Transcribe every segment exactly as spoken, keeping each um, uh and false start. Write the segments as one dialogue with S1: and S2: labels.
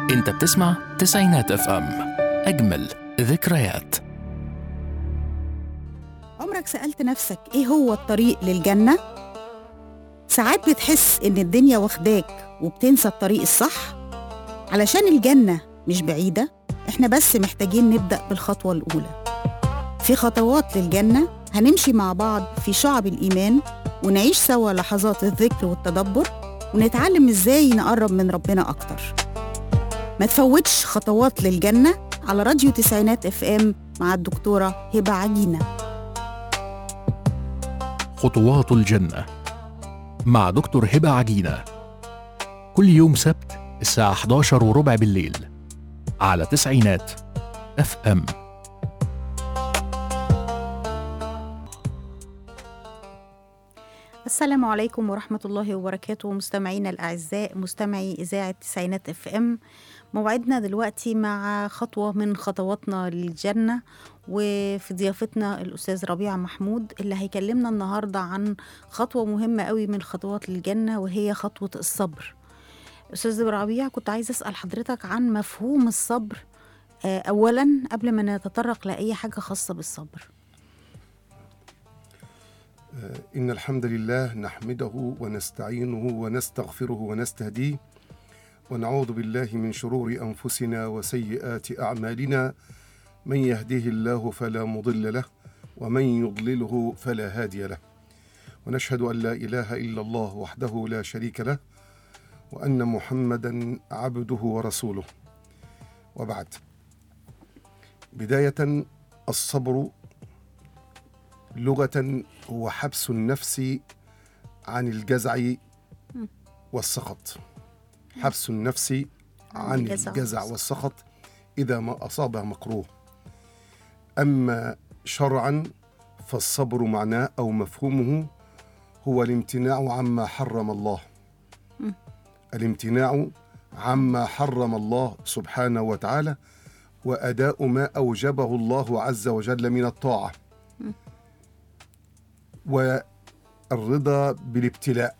S1: انت بتسمع تسعينات اف ام، اجمل ذكريات.
S2: عمرك سألت نفسك ايه هو الطريق للجنة؟ ساعات بتحس ان الدنيا واخداك وبتنسى الطريق الصح. علشان الجنة مش بعيدة، احنا بس محتاجين نبدأ بالخطوة الأولى. في خطوات للجنة هنمشي مع بعض في شعب الإيمان، ونعيش سوا لحظات الذكر والتدبر، ونتعلم ازاي نقرب من ربنا أكتر. ما تفوتش خطوات للجنة على راديو تسعينات اف ام مع الدكتورة هبة عجينة.
S1: خطوات الجنة مع دكتور هبة عجينة، كل يوم سبت الساعة إحدى عشر وربع بالليل على تسعينات اف ام.
S2: السلام عليكم ورحمة الله وبركاته، مستمعينا الأعزاء، مستمعي إذاعة تسعينات اف ام. موعدنا دلوقتي مع خطوة من خطواتنا للجنة، وفي ضيافتنا الأستاذ ربيع محمود اللي هيكلمنا النهاردة عن خطوة مهمة قوي من خطوات للجنة، وهي خطوة الصبر. أستاذ ربيع، كنت عايزة أسأل حضرتك عن مفهوم الصبر أولا قبل ما نتطرق لأي حاجة خاصة بالصبر.
S3: إن الحمد لله نحمده ونستعينه ونستغفره ونستهديه، ونعوذ بالله من شرور أنفسنا وسيئات أعمالنا. من يهديه الله فلا مضل له، ومن يضلله فلا هادي له. ونشهد أن لا إله إلا الله وحده لا شريك له، وأن محمدا عبده ورسوله. وبعد، بداية، الصبر لغة هو حبس النفس عن الجزع والسخط. حبس النفس عن الجزع والسخط إذا ما أصابها مكروه. أما شرعا فالصبر معناه أو مفهومه هو الامتناع عما حرم الله. الامتناع عما حرم الله سبحانه وتعالى، وأداء ما أوجبه الله عز وجل من الطاعة، والرضا بالابتلاء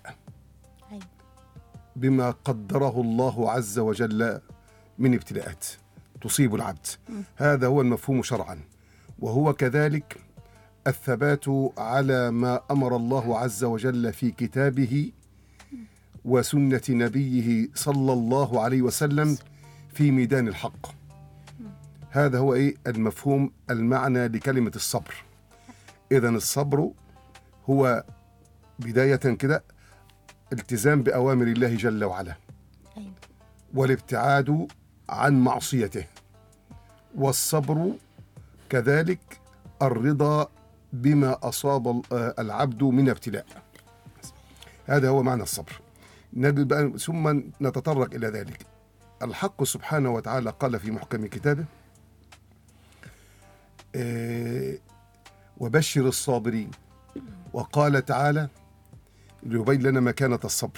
S3: بما قدره الله عز وجل من ابتلاءات تصيب العبد. هذا هو المفهوم شرعا، وهو كذلك الثبات على ما أمر الله عز وجل في كتابه وسنة نبيه صلى الله عليه وسلم في ميدان الحق. هذا هو إيه المفهوم المعنى لكلمة الصبر. إذن الصبر هو بداية كده التزام بأوامر الله جل وعلا، والابتعاد عن معصيته، والصبر كذلك الرضا بما أصاب العبد من ابتلاء. هذا هو معنى الصبر. ثم نتطرق إلى ذلك. الحق سبحانه وتعالى قال في محكم كتابه: وبشر الصابرين. وقال تعالى ليبين لنا مكانة الصبر.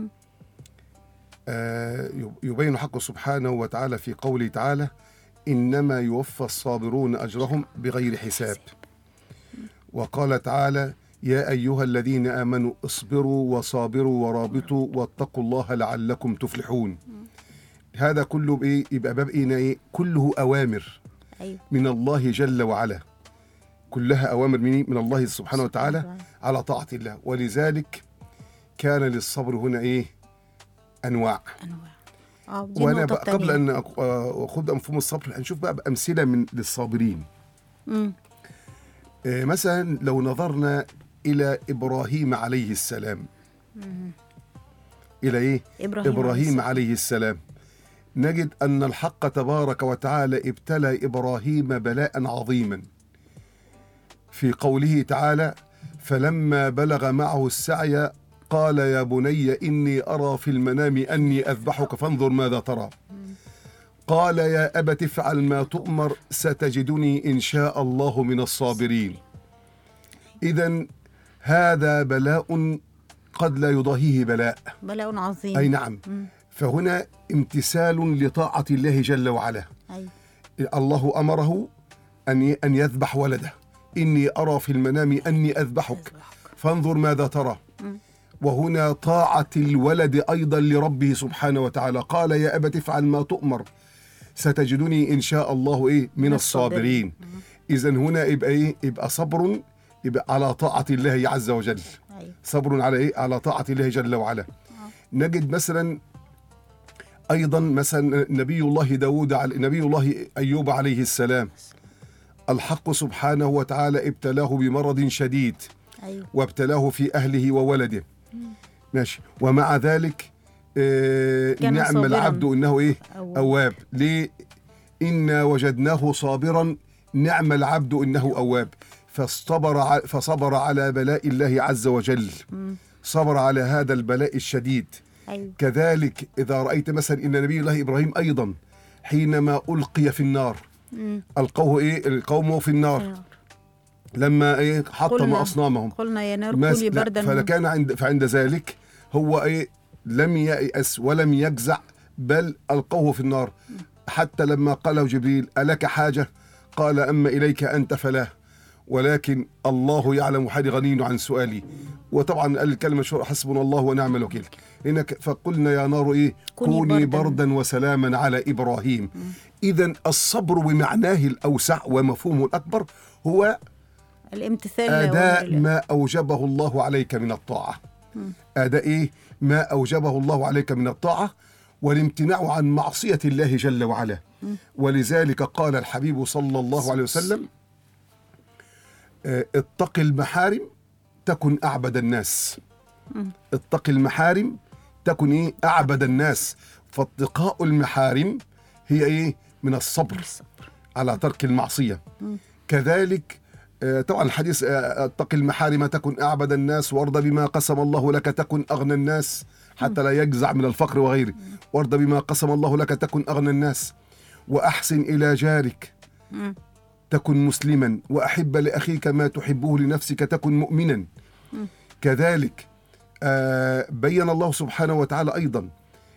S3: يبين الحق سبحانه وتعالى في قوله تعالى: إنما يوفى الصابرون أجرهم بغير حساب. وقال تعالى: يا أيها الذين آمنوا اصبروا وصابروا ورابطوا واتقوا الله لعلكم تفلحون. هذا كله بإيه؟ يبقى باب إيه؟ كله أوامر من الله جل وعلا، كلها أوامر من الله سبحانه وتعالى على طاعة الله. ولذلك كان للصبر هنا إيه؟ أنواع.
S2: أنواع.
S3: وأنا قبل أن أخذ مفهوم الصبر هنشوف بقى أمثلة من للصابرين. آه مثلا لو نظرنا إلى إبراهيم عليه السلام. مم. إلى إيه؟ إبراهيم, إبراهيم عليه السلام، نجد أن الحق تبارك وتعالى ابتلى إبراهيم بلاء عظيما في قوله تعالى: فلما بلغ معه السعي قال يا بني إني أرى في المنام أني أذبحك فانظر ماذا ترى. قال يا أبت افعل ما تؤمر ستجدني إن شاء الله من الصابرين. إذن هذا بلاء قد لا يضاهيه بلاء
S2: بلاء عظيم.
S3: أي نعم. م. فهنا امتثال لطاعة الله جل وعلا. أي. الله أمره أن أن يذبح ولده. إني أرى في المنام أني أذبحك فانظر ماذا ترى. م. وهنا طاعة الولد أيضا لربه سبحانه وتعالى. قال يا أبت افعل ما تؤمر ستجدني إن شاء الله إيه من الصابرين. إذن هنا يبقى إيه؟ يبقى صبر يبقى على طاعة الله عز وجل. صبر على إيه؟ على طاعة الله جل وعلا. نجد مثلا أيضا مثلا نبي الله داود نبي الله أيوب عليه السلام، الحق سبحانه وتعالى ابتلاه بمرض شديد وابتلاه في أهله وولده. ماشي. ومع ذلك آه نعم العبد إنه إيه؟ أواب. ليه؟ إنا وجدناه صابرا نعم العبد إنه أواب. فصبر فصبر على بلاء الله عز وجل، صبر على هذا البلاء الشديد. أيوة. كذلك إذا رأيت مثلا إن نبي الله إبراهيم أيضا حينما ألقي في النار مم. ألقوه إيه؟ القوم في النار أيوة. لما إيه؟ حطم أصنامهم
S2: قلنا يا نار كوني بردا.
S3: فكان عند فعند ذلك هو إيه؟ لم ييأس ولم يجزع، بل ألقوه في النار. مم. حتى لما قال جبريل ألك حاجة؟ قال أما إليك أنت فلا، ولكن الله يعلم حالي غني عن سؤالي. وطبعا قال الكلمة شو حسبنا الله ونعم الوكيل. هنا فقلنا يا نار إيه؟ كوني بردا, بردا وسلاما على إبراهيم. إذن الصبر بمعناه الأوسع ومفهومه الأكبر هو
S2: الامتثال
S3: أداء ما أوجبه الله عليك من الطاعة. م. أداء إيه؟ ما أوجبه الله عليك من الطاعة والامتناع عن معصية الله جل وعلا. م. ولذلك قال الحبيب صلى الله عليه وسلم اتق المحارم تكن أعبد الناس. م. اتق المحارم تكن إيه؟ أعبد الناس. فاتقاء المحارم هي إيه؟ من الصبر على ترك المعصية. م. كذلك آه طبعا الحديث آه اتق المحارم تكن أعبد الناس وارض بما قسم الله لك تكن أغنى الناس حتى لا يجزع من الفقر وغيره. وارض بما قسم الله لك تكن أغنى الناس وأحسن إلى جارك م. تكن مسلما وأحب لأخيك ما تحبه لنفسك تكن مؤمنا. م. كذلك آه بين الله سبحانه وتعالى أيضا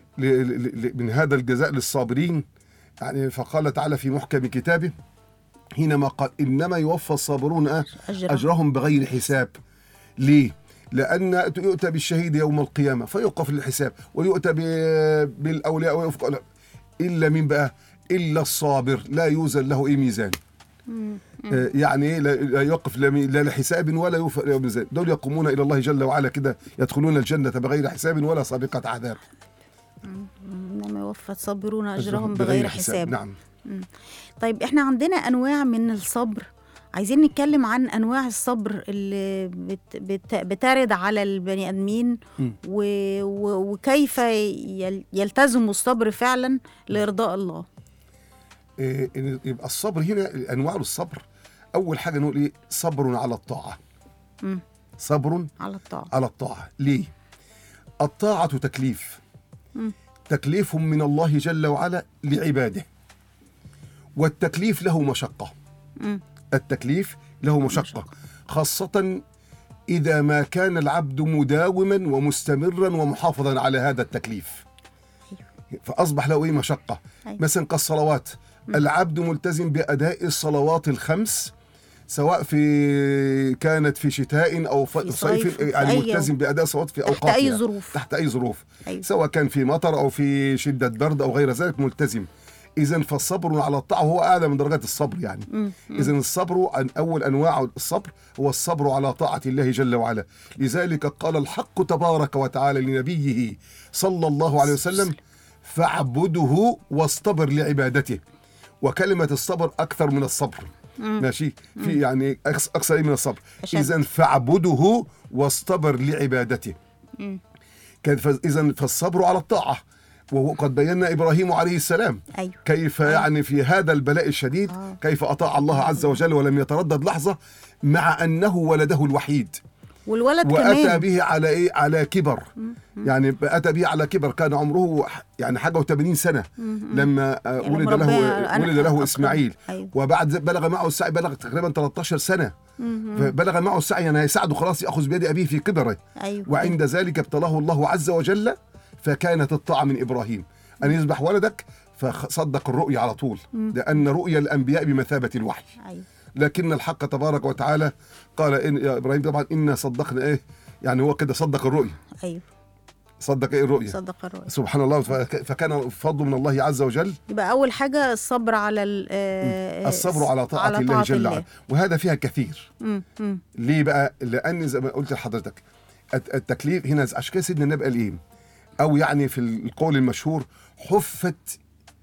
S3: من هذا الجزاء للصابرين، يعني فقال تعالى في محكم كتابه حينما قال إنما يوفى الصابرون أجرهم بغير حساب. ليه؟ لأن يؤتى بالشهيد يوم القيامة فيوقف للحساب ويؤتى بالأولياء ويوفق إلا من بقى إلا الصابر لا يوزن له أي ميزان. آه يعني لا يوقف لا لحساب ولا يوفق له ميزان. دول يقومون إلى الله جل وعلا كده يدخلون الجنة بغير حساب ولا سابقة عذاب.
S2: إنما يوفى الصابرون أجرهم بغير حساب, حساب.
S3: نعم.
S2: مم. طيب إحنا عندنا أنواع من الصبر، عايزين نتكلم عن أنواع الصبر اللي بت بت بترد على البني آدمين و و وكيف يلتزموا الصبر فعلا لإرضاء الله.
S3: إيه يبقى الصبر هنا أنواع الصبر. أول حاجة نقول إيه؟ صبر على الطاعة. مم. صبر
S2: على الطاعة.
S3: على الطاعة. ليه؟ الطاعة تكليف. مم. تكليف من الله جل وعلا لعباده، والتكليف له مشقة. مم. التكليف له مشقة خاصة إذا ما كان العبد مداوما ومستمرا ومحافظا على هذا التكليف فأصبح له إيه؟ مشقة. مثلا كالصلوات، العبد ملتزم بأداء الصلوات الخمس سواء في كانت في شتاء أو في صيف، يعني ملتزم بأداء الصلوات في أوقات
S2: تحت أي ظروف
S3: تحت أي ظروف أيوة. سواء كان في مطر أو في شدة برد أو غير ذلك ملتزم. إذن فالصبر على الطاعة هو أعلى من درجات الصبر يعني. إذن الصبر عن أول أنواع الصبر هو الصبر على طاعة الله جل وعلا. لذلك قال الحق تبارك وتعالى لنبيه صلى الله عليه وسلم فاعبده واصطبر لعبادته. وكلمة الصبر أكثر من الصبر. مم. ماشي في يعني أكثر من الصبر. إذن فاعبده واصطبر لعبادته. إذن فالصبر على الطاعة. وقد بينا إبراهيم عليه السلام أيوه. كيف أيوه. يعني في هذا البلاء الشديد آه. كيف أطاع الله عز وجل ولم يتردد لحظة مع أنه ولده الوحيد
S2: والولد
S3: وأتى
S2: كمان
S3: به على إيه؟ على كبر. م- م- يعني أتى به على كبر كان عمره يعني حاجة وثمانين سنة م- لما يعني ولد له ولد له إسماعيل أيوه. وبعد بلغ معه السعي بلغ تقريبا ثلاثة عشر سنة فبلغ معه السعي يعني هيساعده خلاص يأخذ بيد أبيه في كبره أيوه. وعند ذلك ابتلاه الله عز وجل فكانت الطاعة من إبراهيم أن يذبح ولدك فصدق الرؤيا على طول لأن رؤيا الأنبياء بمثابة الوحي. لكن الحق تبارك وتعالى قال إن يا إبراهيم طبعا إنا صدقنا إيه يعني هو كده صدق الرؤية.
S2: ايوه
S3: صدق ايه الرؤية؟
S2: صدق الرؤية.
S3: سبحان الله. فك- فكان فضل من الله عز وجل.
S2: يبقى اول حاجه الصبر على ال- آه،
S3: الصبر على طاعة
S2: على
S3: الله
S2: طاعة
S3: جل
S2: الله.
S3: وعلا، وهذا فيها كثير.
S2: مم، مم.
S3: ليه بقى؟ لأن زي ما قلت لحضرتك الت- التكليف هنا، عشان كده سيدنا النبي قال ايه؟ أو يعني في القول المشهور، حفت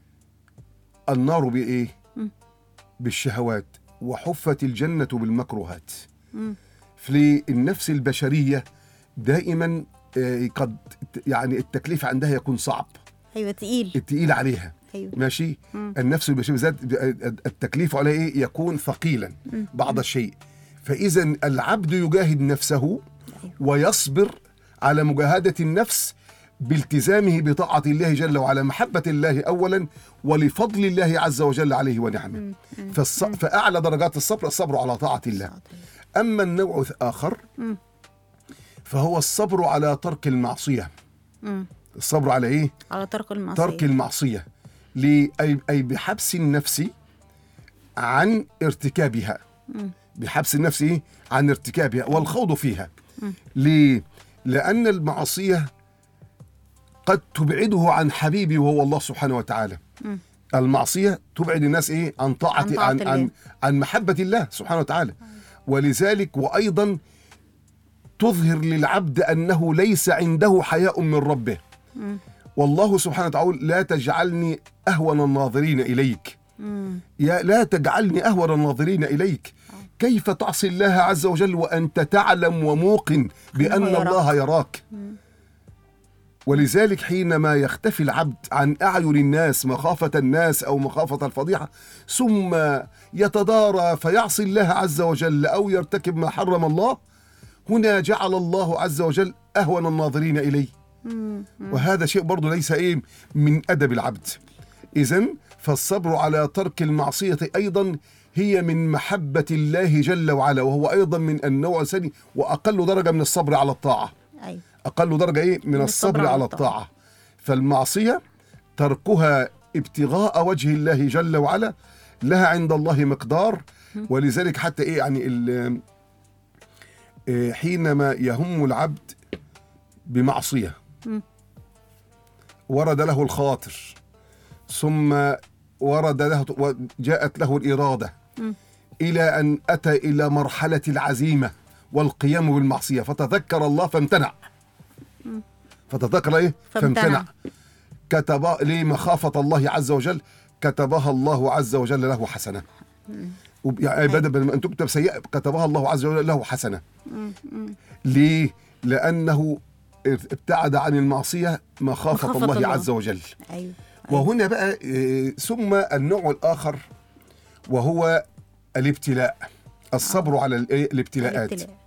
S3: النار بإيه؟
S2: مم.
S3: بالشهوات، وحفت الجنة بالمكروهات.
S2: مم.
S3: في النفس البشرية دائما آه، قد يعني التكليف عندها يكون صعب،
S2: ايوه تقيل.
S3: التقيل عليها.
S2: ايوه.
S3: ماشي.
S2: مم.
S3: النفس البشرية بالذات التكليف عليه ايه؟ يكون ثقيلا بعض الشيء. فإذا العبد يجاهد نفسه ويصبر على مجاهدة النفس بالتزامه بطاعة الله جل وعلا، محبة الله أولا، ولفضل الله عز وجل عليه ونعمه. فالص... فأعلى درجات الصبر الصبر على طاعة الله. أما النوع الآخر
S2: مم.
S3: فهو الصبر على ترك المعصية.
S2: مم.
S3: الصبر على إيه؟
S2: على ترك المعصيه.
S3: ترك المعصية. ليه؟ أي... أي بحبس النفس عن ارتكابها.
S2: مم.
S3: بحبس النفس إيه؟ عن ارتكابها والخوض فيها.
S2: مم.
S3: ليه؟ لأن المعصية قد تبعده عن حبيبي وهو الله سبحانه وتعالى.
S2: مم.
S3: المعصية تبعد الناس إيه؟ عن طاعة
S2: عن طاعة
S3: عن,
S2: الله.
S3: عن, عن محبة الله سبحانه وتعالى. ولذلك وأيضا تظهر للعبد أنه ليس عنده حياء من ربه.
S2: مم.
S3: والله سبحانه وتعالى لا تجعلني أهون الناظرين إليك.
S2: مم.
S3: يا لا تجعلني أهون الناظرين إليك. كيف تعصي الله عز وجل وأنت تعلم وموقن بأن
S2: أنه يراك.
S3: الله يراك؟
S2: مم.
S3: ولذلك حينما يختفي العبد عن أعين الناس مخافة الناس أو مخافة الفضيحة، ثم يتدارى فيعصي الله عز وجل أو يرتكب ما حرم الله، هنا جعل الله عز وجل أهون الناظرين إليه.
S2: مم.
S3: وهذا شيء برضو ليس إيه من أدب العبد. إذن فالصبر على ترك المعصية أيضا هي من محبة الله جل وعلا، وهو أيضا من النوع الثاني وأقل درجة من الصبر على الطاعة.
S2: ايوه.
S3: أقل درجة إيه؟ من, من الصبر على الطاعة. فالمعصية تركها ابتغاء وجه الله جل وعلا لها عند الله مقدار. ولذلك حتى إيه يعني حينما يهم العبد بمعصية ورد له الخاطر، ثم ورد له وجاءت له الإرادة إلى أن أتى إلى مرحلة العزيمة والقيام بالمعصية، فتذكر الله فامتنع. فتذكر إيه؟
S2: فامتنع.
S3: فامتنع. كتب لمخافة الله عز وجل كتبها الله عز وجل له حسنة. يعني بدل ما أن تكتب سيئة كتبها الله عز وجل له حسنة. ليه؟ لأنه ابتعد عن المعصية مخافة, مخافة الله, الله عز وجل.
S2: أيوة.
S3: وهنا بقى ثم النوع الآخر وهو الابتلاء، الصبر أوه. على الابتلاءات.
S2: الابتلاءات.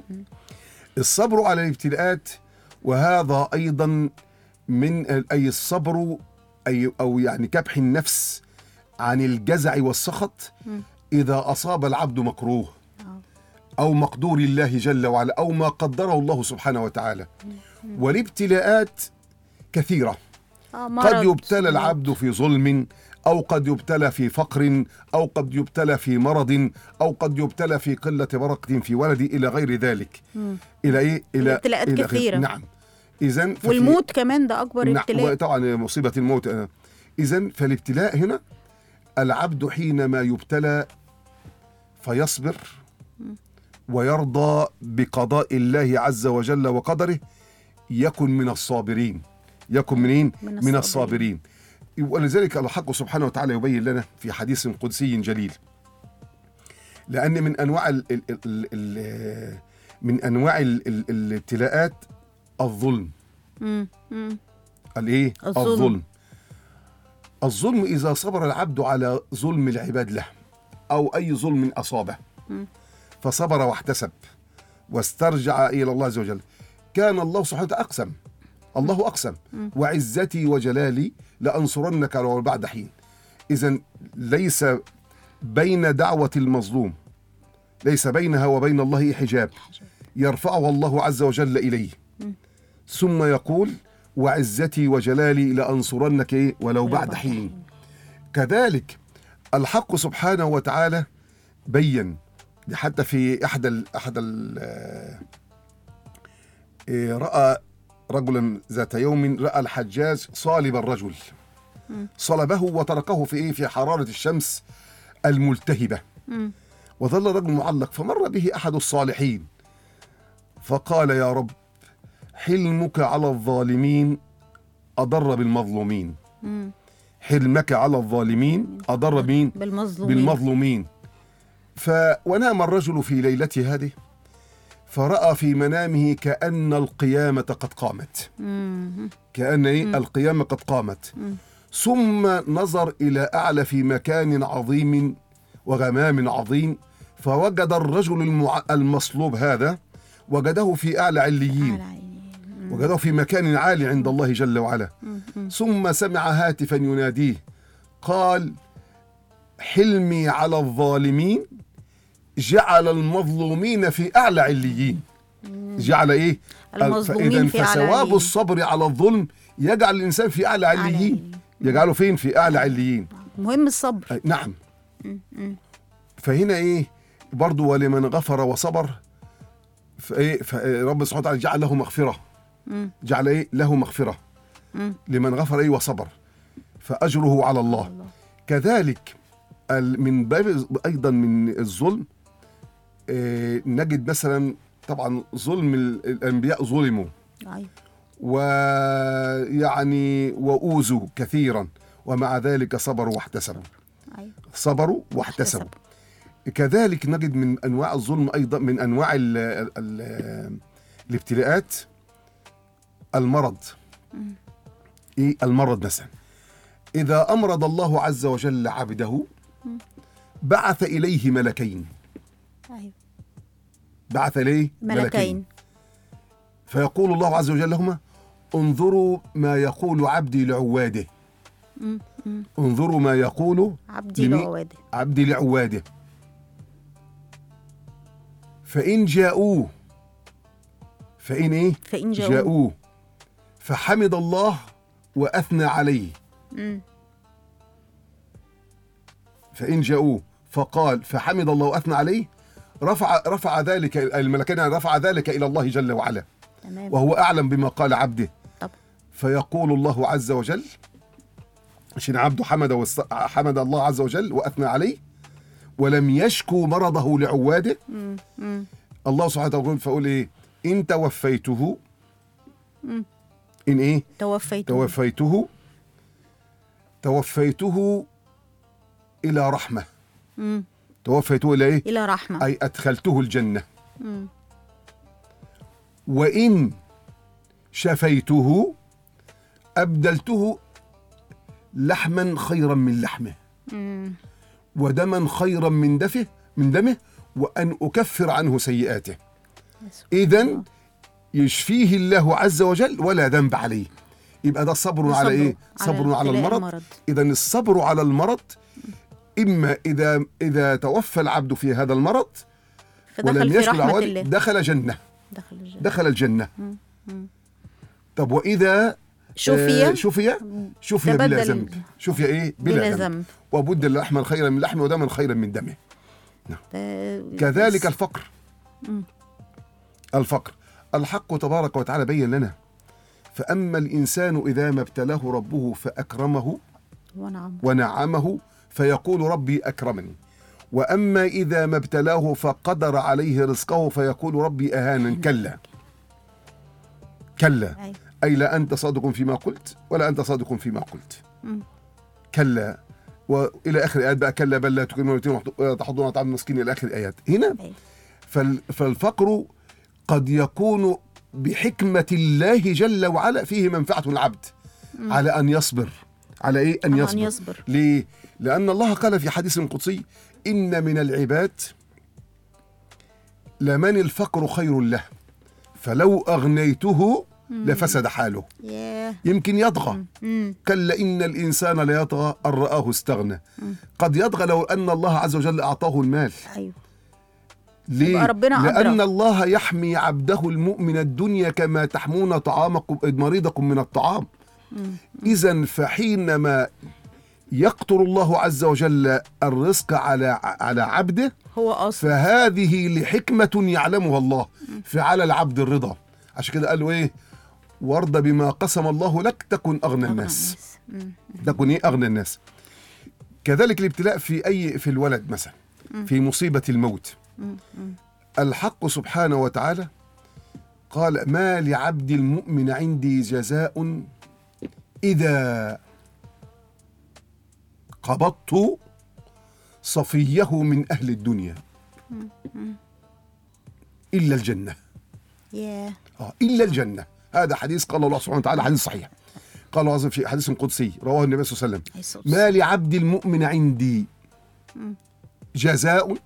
S3: الصبر على الابتلاءات، وهذا أيضا من أي الصبر أي أو يعني كبح النفس عن الجزع والسخط إذا أصاب العبد مكروه أو مقدور الله جل وعلا أو ما قدره الله سبحانه وتعالى. والابتلاءات كثيرة، قد يبتلى العبد في ظلم، أو قد يبتلى في فقر، أو قد يبتلى في مرض، أو قد يبتلى في قلة بركة في ولدي إلى غير ذلك.
S2: مم.
S3: إلى إيه؟ إلى
S2: ابتلاءات
S3: إلى
S2: كثيرة.
S3: نعم. إذن
S2: والموت كمان ده أكبر
S3: نعم
S2: ابتلاء.
S3: طبعا مصيبة الموت. إذن فالابتلاء هنا العبد حينما يبتلى فيصبر ويرضى بقضاء الله عز وجل وقدره يكن من الصابرين. يكن منين؟ من الصابرين. من الصابرين. ولذلك الحق سبحانه وتعالى يبين لنا في حديث قدسي جليل، لأن من أنواع ال ال ال ال من أنواع ال ال الابتلاءات الظلم. الإيه؟
S2: الظلم.
S3: الظلم. الظلم إذا صبر العبد على ظلم العباد له أو أي ظلم أصابه م. فصبر واحتسب واسترجع إلى الله عز وجل، كان الله سبحانه وتعالى أقسم، الله أقسم م. وعزتي وجلالي لأنصرنك ولو بعد حين. إذن ليس بين دعوة المظلوم ليس بينها وبين الله حجاب يرفعه الله عز وجل إليه، م. ثم يقول وعزتي وجلالي لأنصرنك ولو, ولو بعد حين. حين. كذلك الحق سبحانه وتعالى بين حتى في أحد ال أحد ال إيه، رأى رجلا ذات يوم، رأى الحجاج صالب الرجل، صلبه وتركه في إيه في حرارة الشمس الملتهبة، وظل الرجل معلق. فمر به أحد الصالحين فقال: يا رب، حلمك على الظالمين أضر بالمظلومين. حلمك على الظالمين أضر مين؟
S2: بالمظلومين,
S3: بالمظلومين. ف... ونام الرجل في ليلته هذه، فرأى في منامه كأن القيامة قد قامت، كأن إيه؟ القيامة قد قامت. ثم نظر إلى أعلى في مكان عظيم وغمام عظيم، فوجد الرجل المع... المصلوب هذا، وجده في أعلى عليين، وجده في مكان عالي عند الله جل وعلا. ثم سمع هاتفا يناديه، قال: حلمي على الظالمين جعل المظلومين في أعلى عليين. جعل إيه؟
S2: المظلومين في أعلى عليين.
S3: فثواب الصبر على الظلم يجعل الإنسان في أعلى عليين، يجعله فين؟ في أعلى عليين.
S2: مهم الصبر.
S3: نعم. فهنا إيه برضو، ولمن غفر وصبر فإيه فرب سبحانه وتعالى جعل له مغفرة، جعل إيه له مغفرة لمن غفر إيه وصبر، فأجره على الله. الله. كذلك من باب أيضا من الظلم، إيه نجد مثلا طبعا ظلم الأنبياء، ظلموا ويعني وأوذوا كثيرا، ومع ذلك صبروا واحتسبوا. صبروا واحتسبوا. كذلك نجد من أنواع الظلم أيضا، من أنواع ال ال الابتلاءات، المرض. إيه المرض مثلا، إذا أمرض الله عز وجل عبده بعث إليه ملكين. بعث إليه ملكين, ملكين. فيقول الله عز وجل لهما: انظروا ما يقول عبدي لعواده. انظروا ما يقول
S2: عبدي لعواده
S3: عبدي لعواده فإن جاءوه فإن إيه؟
S2: فإن جاءوه,
S3: جاءوه فحمد الله وأثنى عليه.
S2: مم.
S3: فإن جاءوه فقال فحمد الله وأثنى عليه، رفع رفع ذلك الملكين، رفع ذلك إلى الله جل وعلا.
S2: تمام.
S3: وهو أعلم بما قال عبده.
S2: طب.
S3: فيقول الله عز وجل، عشان عبده حمد حمد الله عز وجل وأثنى عليه ولم يشكو مرضه لعواده.
S2: مم. مم.
S3: الله سبحانه وتعالى يقول، فأقول إيه؟ إن توفيته
S2: مم.
S3: إن إيه؟
S2: توفيته
S3: توفيته توفيته إلى رحمة.
S2: مم.
S3: توفيته إلى إيه؟
S2: إلى رحمة،
S3: أي أدخلته الجنة.
S2: مم.
S3: وإن شفيته أبدلته لحما خيرا من لحمه.
S2: مم.
S3: ودما خيرا من دفه من دمه وأن أكفر عنه سيئاته. إذن يشفيه الله عز وجل ولا ذنب عليه. يبقى ده صبر على إيه؟ صبر على, على المرض, المرض. إذن الصبر على المرض إما إذا إذا توفى العبد في هذا المرض ولم يشكو العوالي دخل جنة
S2: دخل الجنة,
S3: دخل الجنة.
S2: مم. مم.
S3: طب وإذا
S2: شفي
S3: آه شفي شفي بلا ذنب. شفي إيه؟ بلا ذنب. وبدل لحما خيرا من لحمه ودما خيرا من دمه. نعم. كذلك الفقر.
S2: مم.
S3: الفقر الحق تبارك وتعالى بين لنا: فأما الإنسان إذا ما ابتلاه ربه فأكرمه
S2: ونعم.
S3: ونعمه فيقول ربي أكرمني، وأما إذا ما ابتلاه فقدر عليه رزقه فيقول ربي أهانن. كلا كلا أي لا أنت صادق فيما قلت ولا أنت صادق فيما قلت.
S2: م.
S3: كلا، وإلى آخر آيات بقى: كلا بل لا تكرمون وتحضون طعام المسكين، إلى آخر الآيات. هنا فالفقر قد يكون بحكمة الله جل وعلا فيه منفعة العبد م. على أن يصبر. على إيه؟ أن يصبر.
S2: أن يصبر.
S3: ليه؟ لأن الله قال في حديث قدسي: إن من العباد لمن الفقر خير له فلو أغنيته لفسد حاله.
S2: yeah.
S3: يمكن يطغى. كلا إن الإنسان ليطغى أن رآه استغنى. قد يطغى لو أن الله عز وجل أعطاه المال.
S2: أيوه.
S3: ليه؟
S2: ربنا
S3: لأن
S2: أدرى.
S3: الله يحمي عبده المؤمن الدنيا كما تحمون طعامكم مريضكم من الطعام. إذن فحينما يقطر الله عز وجل الرزق على على عبده
S2: هو أصل.
S3: فهذه لحكمة يعلمها الله، فعلى العبد الرضا، عشان كده قالوا ايه؟ وارض بما قسم الله لك تكن اغنى الناس. تكن ايه؟ اغنى الناس. كذلك الابتلاء في اي في الولد مثلا، في مصيبه الموت، الحق سبحانه وتعالى قال: ما لعبد المؤمن عندي جزاء إذا قبضت صفيه من أهل الدنيا إلا الجنة.
S2: yeah.
S3: آه إلا الجنة. هذا حديث قال الله سبحانه وتعالى، حديث صحيح، قال الله في حديث قدسي رواه النبي صلى الله عليه وسلم: ما لعبد المؤمن عندي جزاء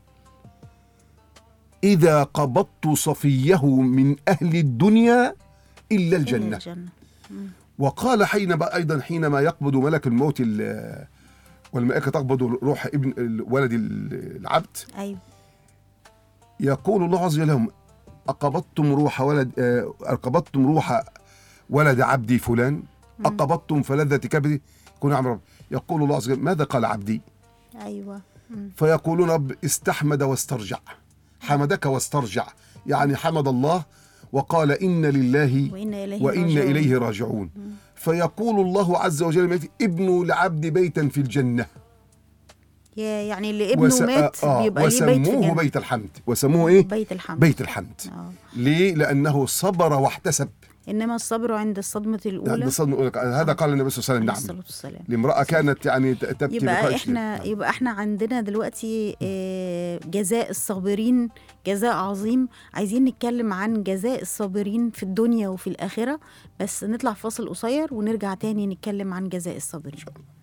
S3: إذا قبضت صفيه من أهل الدنيا إلا الجنة. وقال حينما أيضا حينما يقبض ملك الموت والملائكة تقبض روح ابن ولد العبد،
S2: أيوة.
S3: يقول الله عز وجل لهم: أقبضتم روح ولد أقبضتم روح ولد عبدي فلان، أقبضتم فلذة كبدي كن عمرو. يقول الله عز وجل: ماذا قال عبدي؟
S2: أيوة.
S3: فيقولون: رب استحمد واسترجع. حمدك واسترجع، يعني حمد الله وقال إن لله
S2: وإن إليه,
S3: وإن
S2: راجعون.
S3: إليه راجعون. فيقول الله عز وجل: ابنوا لعبد بيتا في الجنة.
S2: يعني اللي ابنه
S3: وس...
S2: مات
S3: آه
S2: بيبقى ليه بيت في الجنة.
S3: بيت الحمد. وسموه إيه؟
S2: بيت الحمد.
S3: بيت الحمد.
S2: آه.
S3: ليه؟ لأنه صبر واحتسب.
S2: إنما الصبر عند الصدمة الأولى.
S3: الصدمة هذا قال النبي صلى الله عليه وسلم. نعم. لامرأة كانت يعني تبكي.
S2: يبقى إحنا يبقى إحنا عندنا دلوقتي جزاء الصابرين جزاء عظيم. عايزين نتكلم عن جزاء الصابرين في الدنيا وفي الآخرة، بس نطلع فاصل قصير ونرجع تاني نتكلم عن جزاء الصابرين.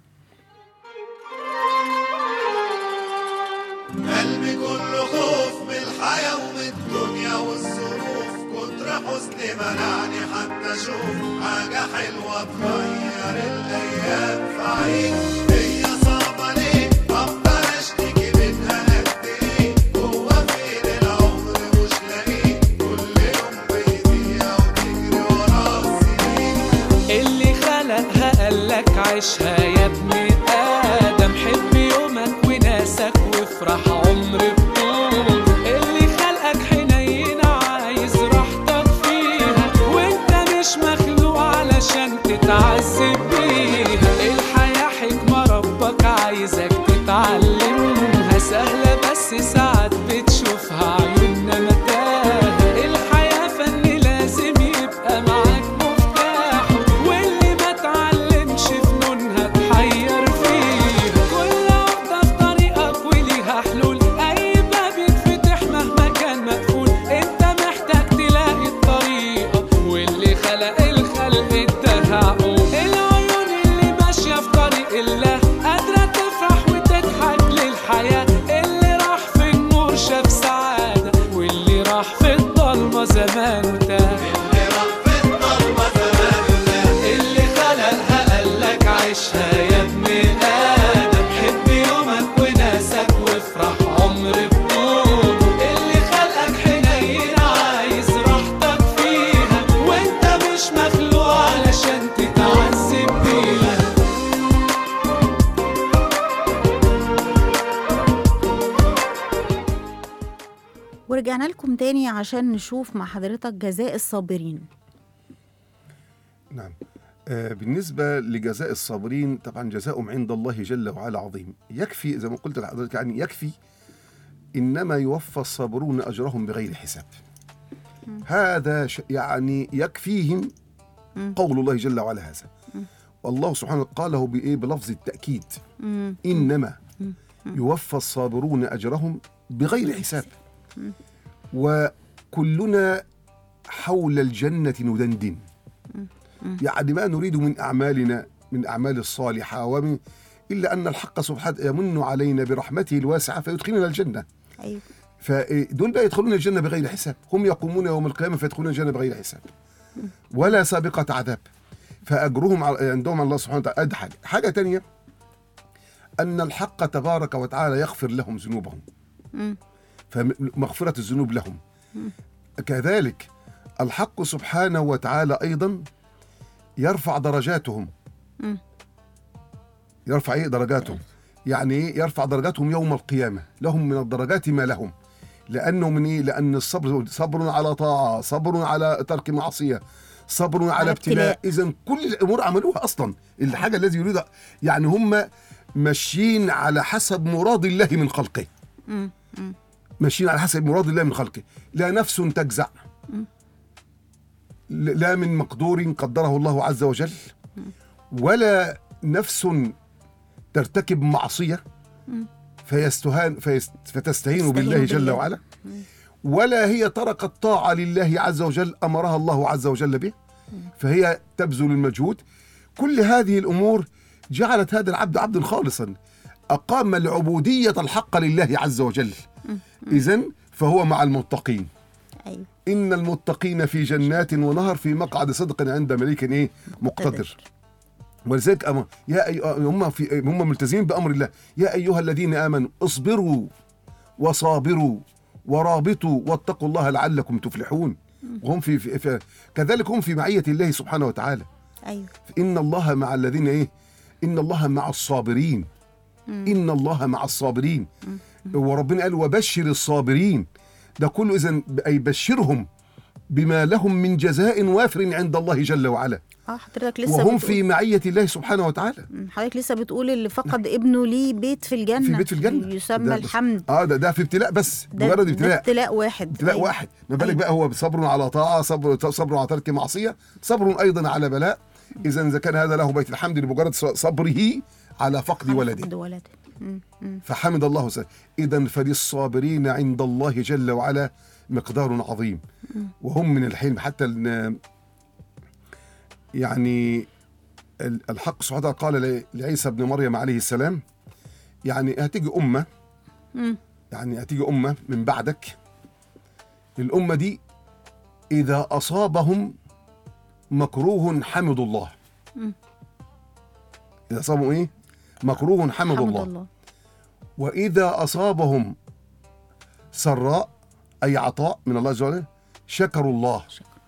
S4: قلبي كله خوف من الحياة ومن الدنيا والظروف، كتر حزني منعني حتى اشوف حاجة حلوة تغير الأيام في عيني. هي صعبة ليه أفضل أشتكي منها قد إيه؟ هو فين العمر مش لاقيه؟ كل يوم بيضيع وتجري ورا السنين.
S5: اللي خلقها قالك عيشها يا ابني آدم، حب يومك وناسك وافرح عمر بطول. اللي خلقك حنين عايز راحتك فيها، وانت مش مخلوق علشان تتعذب بيها. الحياة حكمة ربك عايزك تتعلمها، سهلة بس ساعات بتشوفها عيوننا متاهة. الحياة فن لازم يبقى معاك مفتاحه، واللي ما تعلمش فنونها تحير فيها. كل واحدة في طريقك وليها حلول، أي باب يتفتح مهما كان مقفول. انت محتاج تلاقي الطريقة، واللي خلق الخلق اداها عقول. العيون اللي ماشية في طريق الله قادرة تفرح وتضحك للحياة. اللي راح في النور شاف سعادة، واللي راح في الضلمة زمان تاه.
S4: اللي راح في الضلمة زمان تاه.
S5: اللي خلقها قالك عيشها يا ابني آدم، حب يومك وناسك وافرح عمر بطول. اللي خلقك حنين عايز راحتك فيها، وانت مش مخلوق علشان تتعذب بيها.
S2: ورجعنا لكم تاني عشان نشوف مع حضرتك جزاء الصابرين.
S3: نعم. آه بالنسبة لجزاء الصابرين، طبعا جزاؤهم عند الله جل وعلا عظيم. يكفي زي ما قلت لحضرتك، يعني يكفي إنما يوفى الصابرون أجرهم بغير حساب. هذا يعني يكفيهم قول الله جل وعلا هذا. والله سبحانه قاله بإيه؟ بلفظ التأكيد. إنما يوفى الصابرون أجرهم بغير حساب. وكلنا حول الجنة ندندن، يعني ما نريد من أعمالنا من أعمال الصالحة ومن إلا أن الحق سبحانه يمن علينا برحمته الواسعة فيدخلنا الجنة.
S2: أيوة.
S3: فدول بقى يدخلون الجنة بغير حساب. هم يقومون يوم القيامة فيدخلون الجنة بغير حساب ولا سابقة عذاب، فأجرهم عندهم الله سبحانه وتعالى. أدي حاجة. حاجة تانية، أن الحق تبارك وتعالى يغفر لهم ذنوبهم، فمغفرة الذنوب لهم. كذلك الحق سبحانه وتعالى أيضا يرفع درجاتهم. يرفع إيه درجاتهم؟ يعني إيه يرفع درجاتهم يوم القيامة؟ لهم من الدرجات ما لهم. لانه من ايه؟ لان الصبر صبر على طاعه، صبر على ترك معصيه، صبر على, على ابتلاء. اذا كل الامور عملوها اصلا الحاجه الذي يريدها، يعني هم ماشيين على حسب مراد الله من خلقه.
S2: مم. مم.
S3: ماشيين على حسب مراد الله من خلقه، لا نفس تجزع، لا من مقدور قدره الله عز وجل، ولا نفس ترتكب معصية فيستهان فيست فتستهين بالله جل وعلا، ولا هي تركت طاعة لله عز وجل أمرها الله عز وجل به فهي تبذل المجهود. كل هذه الأمور جعلت هذا العبد عبدا خالصا، أقام العبودية الحق لله عز وجل. إذن فهو مع المتقين.
S2: أيوة.
S3: إن المتقين في جنات ونهر في مقعد صدق عند مليك إيه مقتدر. ولذلك أمر يا أي... هم في هم ملتزمين بأمر الله. يا أيها الذين آمنوا اصبروا وصابروا ورابطوا واتقوا الله لعلكم تفلحون. وهم في, في... في كذلك هم في معية الله سبحانه وتعالى.
S2: أيوة.
S3: إن الله مع الذين إيه إن الله مع الصابرين. مم. إن الله مع الصابرين. مم. وربنا قال وبشر الصابرين. ده كله إذن أي بشرهم بما لهم من جزاء وافر عند الله جل وعلا.
S2: اه حضرتك لسه
S3: وهم
S2: بتقول...
S3: في معية الله سبحانه وتعالى.
S2: حضرتك لسه بتقول اللي فقد ابنه ليه بيت في الجنة،
S3: في بيت في الجنة
S2: يسمى الحمد.
S3: اه ده ده في ابتلاء بس، مجرد ابتلاء.
S2: ابتلاء واحد.
S3: ابتلاء أيوة. واحد. ما بالك بقى هو صبر على طاعة، صبر صبر على ترك معصية، صبر أيضا على بلاء. إذا إذا كان هذا له بيت الحمد لمجرد صبره على فقد ولده.
S2: فقد ولده.
S3: فحمد الله سبحانه. إذا فللصابرين عند الله جل وعلا مقدار عظيم. وهم من الحلم حتى يعني الحق سبحانه وتعالى قال لعيسى بن مريم عليه السلام يعني هتيجي أمة يعني هتيجي أمة من بعدك، الأمة دي إذا أصابهم مكروه حمدوا الله. إذا أصابهم إيه؟ مكروه حمد الله. الله. وإذا أصابهم سراء أي عطاء من الله عز وجل شكروا الله.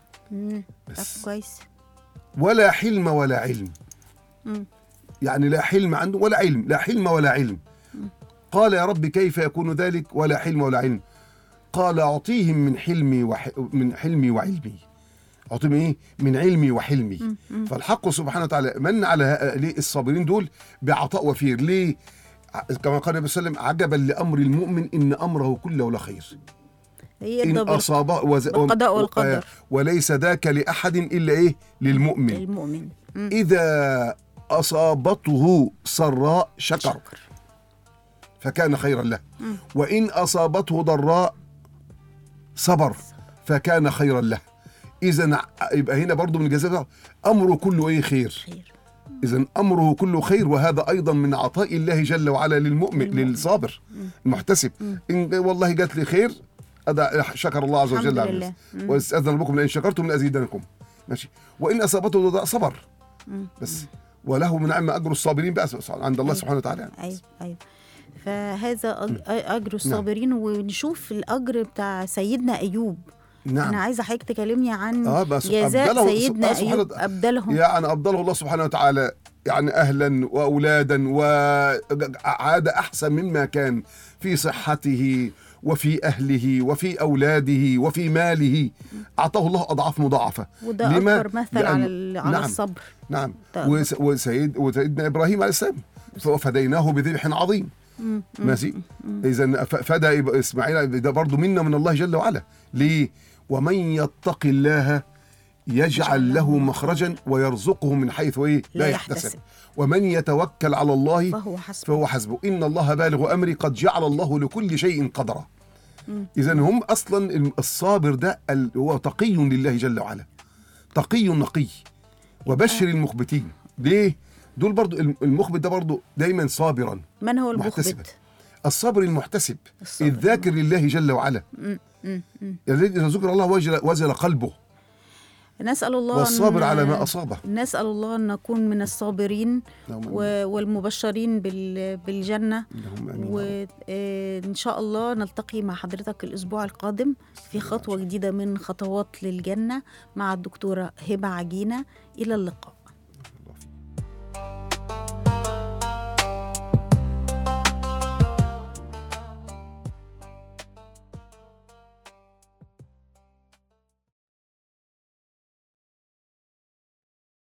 S2: بس كويس.
S3: ولا حلم ولا علم. مم. يعني لا حلم عنده ولا علم، لا حلم ولا علم. مم. قال يا رب كيف يكون ذلك ولا حلم ولا علم؟ قال أعطيهم من حلمي وح... من حلمي وعلمي. أعطيهم إيه؟ من علمي وحلمي. مم. مم. فالحق سبحانه وتعالى من على الصابرين دول بعطاء وفير. ليه؟ كما قال النبي صلى الله عليه وسلم عجبا لأمر المؤمن إن أمره كله لخير. إن أصابه وز...
S2: القضاء والقدر.
S3: وليس ذاك لأحد إلا إيه؟ للمؤمن.
S2: للمؤمن.
S3: إذا أصابته سراء شكر, شكر. فكان خيرا له. مم. وإن أصابته ضراء صبر فكان خيرا له. إذن يبقى هنا برضو من الجزاء أمره كله إيه؟ خير, خير. إذن أمره كله خير. وهذا أيضا من عطاء الله جل وعلا للمؤمن, للمؤمن. للصابر مم. المحتسب. مم. إن والله جات لي خير هذا شكر الله عز وجل عليه. واستأذن ربكم لئن شكرتم لأزيدنكم. ماشي. وإن أصابته ضراء صبر بس. وله من نعم أجر الصابرين بقى عند الله. أيوة. سبحانه وتعالى.
S2: أيوة أيوة. فهذا أجر الصابرين. نعم. ونشوف الأجر بتاع سيدنا أيوب. نعم. أنا عايزة حضرتك تكلمني عن آه جزاء سيدنا أيوب. أبدلهم
S3: يعني أبدله الله سبحانه وتعالى يعني أهلا وأولادا وعاد أحسن مما كان في صحته وفي أهله وفي أولاده وفي ماله. أعطاه الله أضعاف مضاعفة.
S2: وده أكبر مثل على على
S3: نعم
S2: الصبر.
S3: نعم. وسيد وسيدنا إبراهيم عليه السلام ففديناه بذبح عظيم. ماشي. إذا فدى إسماعيل ده برضو منا من الله جل وعلا. ليه؟ ومن يتق الله يجعل له مخرجا ويرزقه من حيث إيه؟ لا يحتسب. ومن يتوكل على الله
S2: فهو حسبه.
S3: فهو حسبه إن الله بالغ أمري قد جعل الله لكل شيء قدرا. إذن هم أصلا الصابر ده هو تقي لله جل وعلا، تقي نقي. وبشر المخبتين. ليه؟ دول برضو المخبت ده برضو دايما صابرا.
S2: من هو المخبت؟
S3: الصابر المحتسب الذاكر لله جل وعلا. إذا ذكر الله وجل, وزل قلبه.
S2: نسأل الله
S3: والصابر على ما أصابه.
S2: نسأل الله أن نكون من الصابرين والمبشرين بالجنة. وإن شاء الله نلتقي مع حضرتك الأسبوع القادم في خطوة جديدة من خطوات للجنة مع الدكتورة هبة عجينة. إلى اللقاء.